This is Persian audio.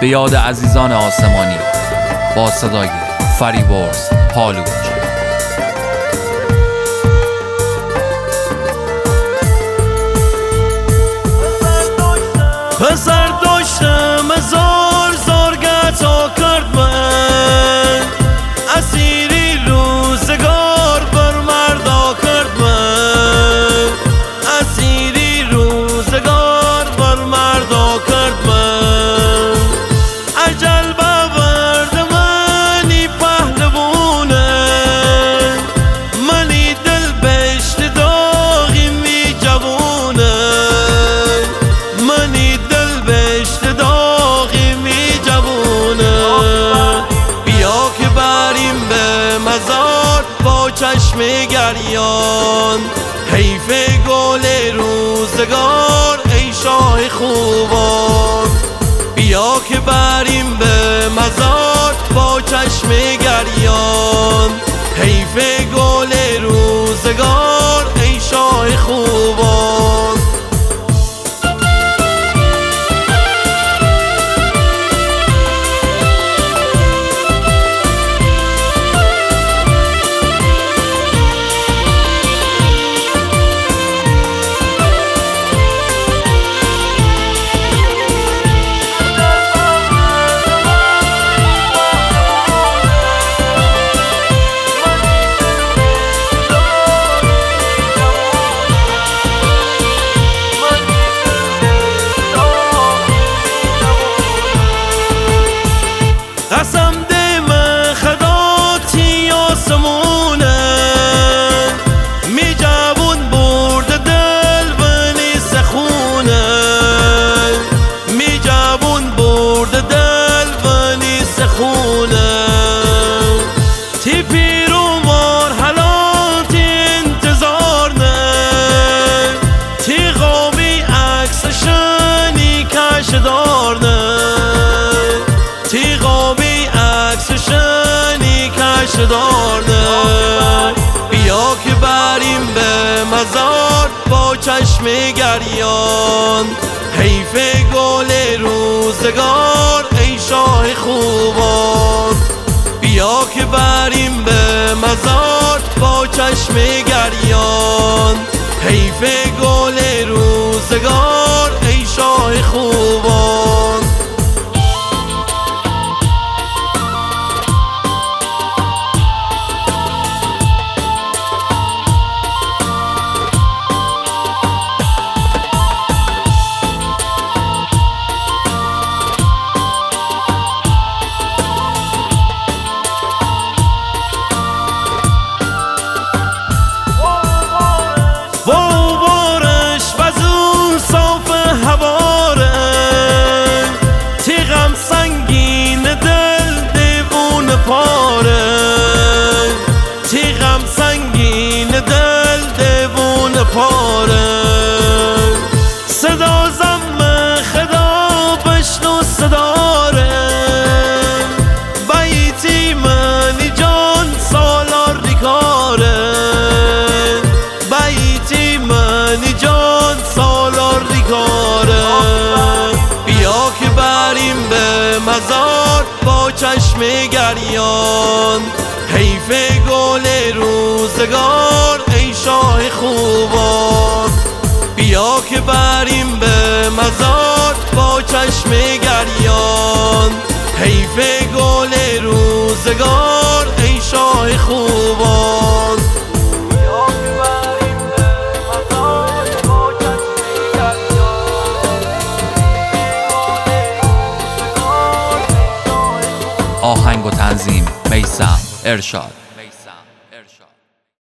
به یاد عزیزان آسمانی با صدای فریبرز پالوچ. پسر داشتم زار زارگتا کرد من، اسیری روزگار بر مردا کرد من، اسیری روزگار بر مردا کرد من. اجل باورد منی پهلوونه، منی دل بشت داغی می جوونه، منی دل بشت داغی می جوونه. بیا که بریم به مزار با چشم گریان، حیف گل روزگار ای شاه خوبان. بیا که بریم به مزار با چشم گریان، حیف گل روزگار ای شاه خوبان. قسم ده من خدا تی آسمونه، می جوون برد دل بنی سخونه، می جوون برد دل بنی سخونه. تی پیر و مار حالات انتظار نه، تی قومی عکسشنی کشدار نه، تی قومی عکسشنی کشدار نه. بیا که بریم به مزار با چشم گریان، حیف گل روزگار ای شاه خوبان. بیا که بریم به مزار با چشم گریان، حیف گل روزگار ای شاه خوبان. تیغم سنگین دل دیوون پاره، صدا زم خدا بشنو صداره. بیتی منی جان سالار ریکاره، بیتی منی جان سالار ریکاره. بیا که بریم به مزار با چشم گریان، حیف گل روزگار ای شاه خوبان. بیا که بریم به مزار با چشم گریان، حیف گل روزگار ای شاه خوبان. بیا که بریم به مزار با چشم گریان، آهنگ و تنظیم میثم ارشاد.